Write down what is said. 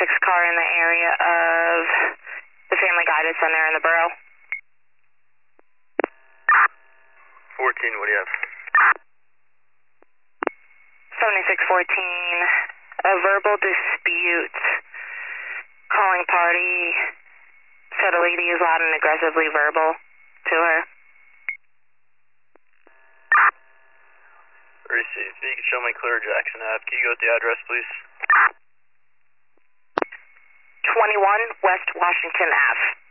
car in the area of the Family Guidance Center in the borough. 14, what do you have? 7614, a verbal dispute. Calling party said a lady is loud and aggressively verbal to her. Received. You can show me clear Jackson Ave. Can you go with the address, please? 21 West Washington Ave.